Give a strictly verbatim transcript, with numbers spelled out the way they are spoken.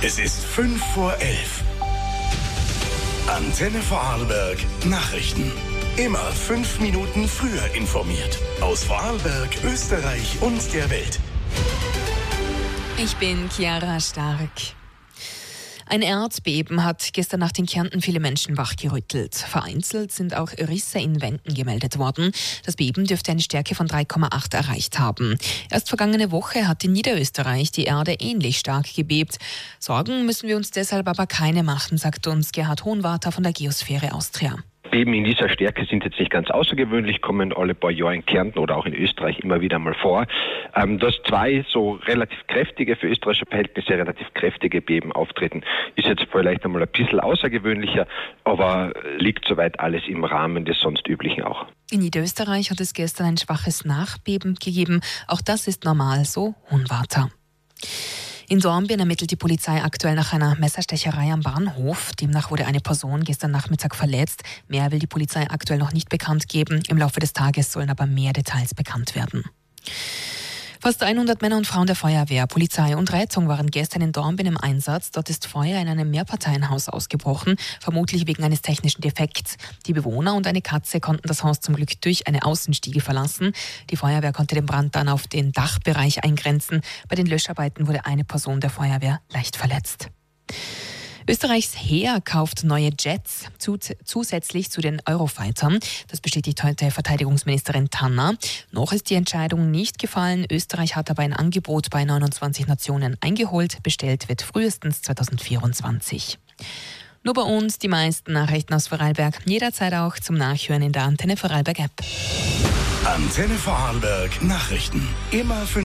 Es ist fünf vor elf. Antenne Vorarlberg Nachrichten. Immer fünf Minuten früher informiert. Aus Vorarlberg, Österreich und der Welt. Ich bin Chiara Stark. Ein Erdbeben hat gestern Nacht in Kärnten viele Menschen wachgerüttelt. Vereinzelt sind auch Risse in Wänden gemeldet worden. Das Beben dürfte eine Stärke von drei Komma acht erreicht haben. Erst vergangene Woche hat in Niederösterreich die Erde ähnlich stark gebebt. Sorgen müssen wir uns deshalb aber keine machen, sagt uns Gerhard Hohenwarter von der Geosphäre Austria. Beben in dieser Stärke sind jetzt nicht ganz außergewöhnlich, kommen alle paar Jahre in Kärnten oder auch in Österreich immer wieder mal vor. Ähm, dass zwei so relativ kräftige, für österreichische Verhältnisse relativ kräftige Beben auftreten, ist jetzt vielleicht einmal ein bisschen außergewöhnlicher, aber liegt soweit alles im Rahmen des sonst Üblichen auch. In Niederösterreich hat es gestern ein schwaches Nachbeben gegeben. Auch das ist normal, so Hohenwarter. In Dornbirn ermittelt die Polizei aktuell nach einer Messerstecherei am Bahnhof. Demnach wurde eine Person gestern Nachmittag verletzt. Mehr will die Polizei aktuell noch nicht bekannt geben. Im Laufe des Tages sollen aber mehr Details bekannt werden. Fast hundert Männer und Frauen der Feuerwehr, Polizei und Rettung waren gestern in Dornbirn im Einsatz. Dort ist Feuer in einem Mehrparteienhaus ausgebrochen, vermutlich wegen eines technischen Defekts. Die Bewohner und eine Katze konnten das Haus zum Glück durch eine Außenstiege verlassen. Die Feuerwehr konnte den Brand dann auf den Dachbereich eingrenzen. Bei den Löscharbeiten wurde eine Person der Feuerwehr leicht verletzt. Österreichs Heer kauft neue Jets zusätzlich zu den Eurofightern. Das bestätigt heute Verteidigungsministerin Tanner. Noch ist die Entscheidung nicht gefallen. Österreich hat aber ein Angebot bei neunundzwanzig Nationen eingeholt. Bestellt wird frühestens zweitausendvierundzwanzig. Nur bei uns die meisten Nachrichten aus Vorarlberg. Jederzeit auch zum Nachhören in der Antenne Vorarlberg App. Antenne Vorarlberg Nachrichten. Immer fünf